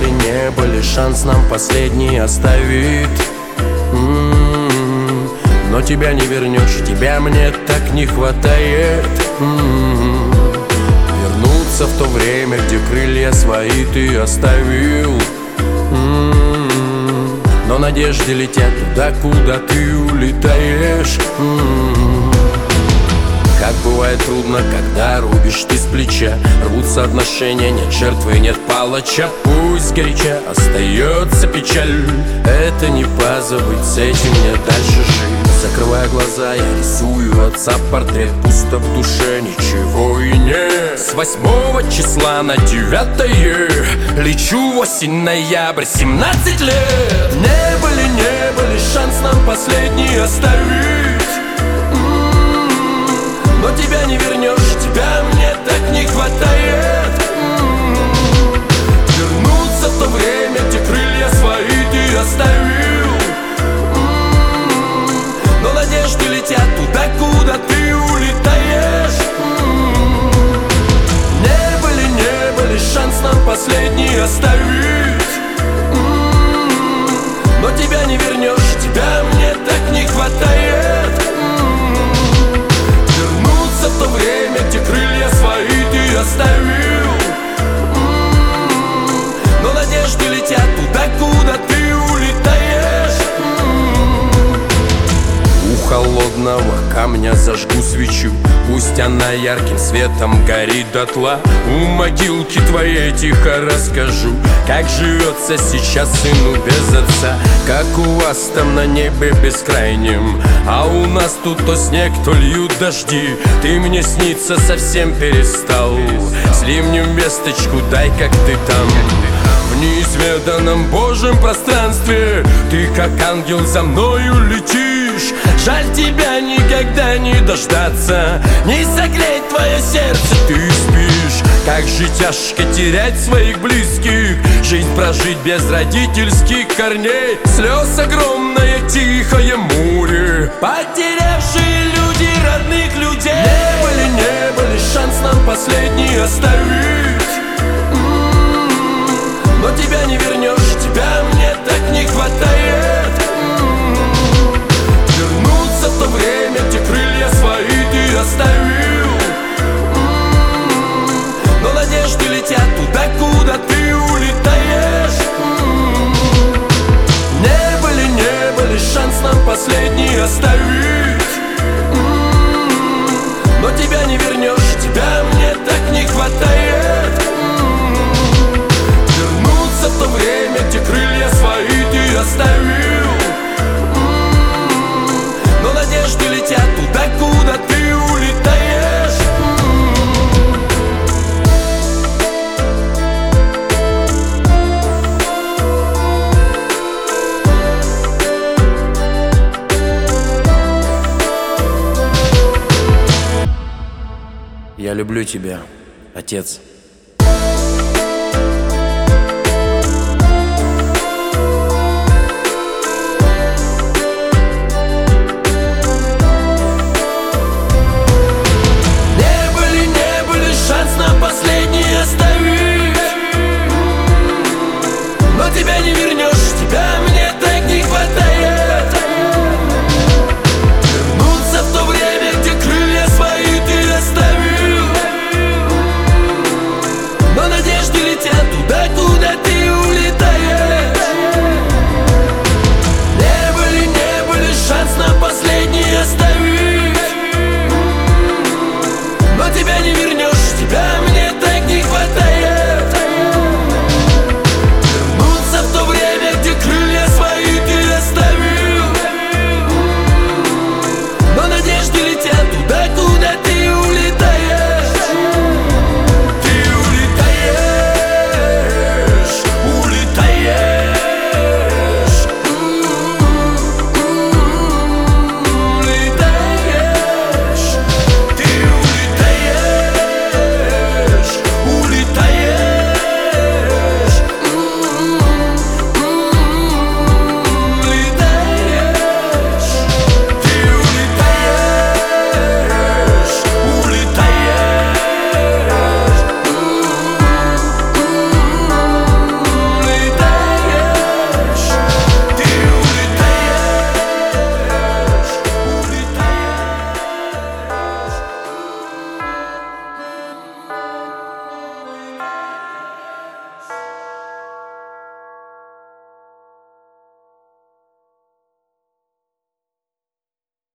небо лишь шанс нам последний оставит. Но тебя не вернешь, тебя мне так не хватает. Вернуться в то время, где крылья свои ты оставил. Но надежды летят туда, куда ты улетаешь. Как бывает трудно, когда рубишь ты с плеча. Рвутся отношения, нет жертвы, нет палача. Пусть горяча остается печаль, это не позабыть, с этим мне дальше жить. Закрывая глаза, я рисую отца портрет. Пусто в душе, ничего и нет. С 8 числа на 9 лечу в осень, ноябрь, 17 лет. Не были шанс нам последний оставить. Но тебя не вернешь, тебя мне так не хватает. Вернуться в то время, где крылья свои ты оставил. Но надежды летят туда, куда ты улетаешь. Не были шанс нам последний оставить. Но тебя не вернешь, тебя мне так не хватает. Вернуться в то время, где крылья свои ты оставил. Но надежды летят туда, куда ты улетаешь. У холодного камня зажгу свечу, пусть она ярким светом горит дотла. У могилки твоей тихо расскажу, как живется сейчас сыну без отца. Как у вас там на небе бескрайнем, а у нас тут то снег, то льют дожди. Ты мне сниться совсем перестал, сли мне весточку, дай, как ты там. В неизведанном Божьем пространстве ты как ангел за мною летишь. Жаль тебя никогда не дождаться, не согреть твое сердце, ты спишь. Как же тяжко терять своих близких, жизнь прожить без родительских корней. Слез огромное тихое море, потерявшие люди родных людей. Не были шанс нам последний оставить. Но тебя не вернешь, тебя мне так не хватает. Вернуться в то время, где крылья свои ты оставил. Но надежды летят туда, куда ты улетаешь. Не были шанс нам последний оставить. Но тебя не вернешь, тебя мне так не хватает. Вернуться в то время, где крылья свои ты оставил. Но надежды летят туда, куда ты улетаешь. Я люблю тебя, отец.